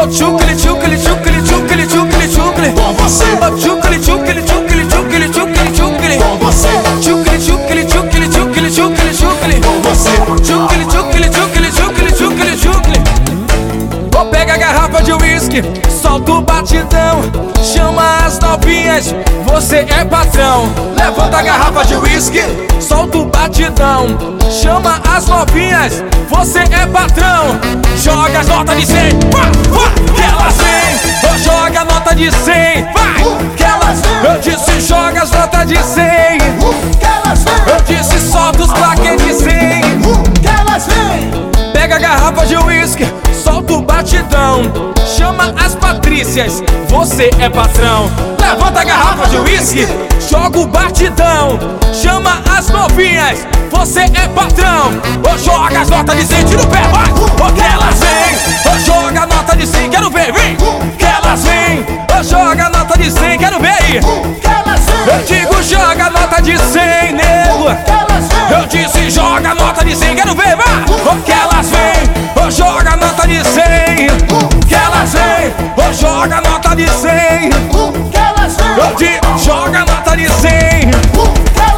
o tchucli, tchucli, tchucli, tchucli, tchucli, tchucli. Com você. O tchucli, tchucli, tchucli, tchucli, tchucli, tchucli. Com você. Tchucli, tchucli, tchucli, tchucli, tchucli, tchucli. Com você. Tchucli, tchucli, tchucli, tchucli, tchucli, tchucli. Ou pega a garrafa de uísque, solta o batidão, chama as novinhas, você é patrão. Levanta a garrafa de uísque, solta o batidão, chama as novinhas, você é patrão. Joga as notas de 100, que elas vêm. Ou joga a nota de 100, vai, que elas vêm. Eu disse joga as notas de 100, Que elas vêm. eu disse solta os plaquês de 100. Que elas vêm. Pega a garrafa de uísque, solta o batidão, chama as Patrícias, você é patrão. Levanta a garrafa de uísque, joga o batidão, chama as novinhas, você é patrão. Ou joga as notas de 100, tira o pé, vai. Ou que elas vêm, ou joga a nota de 100, quero ver, vem. Que elas vêm, ou joga a nota de 100, quero ver aí. Que elas vêm. Eu digo joga a nota de 100, nego. Que elas vêm. Eu disse joga a nota de 100, quero ver, vai. Ou que elas vêm, ou joga a nota de 100. Que elas vêm, ou joga a nota de 100. Que elas vêm. Eu digo joga a nota de 100. Que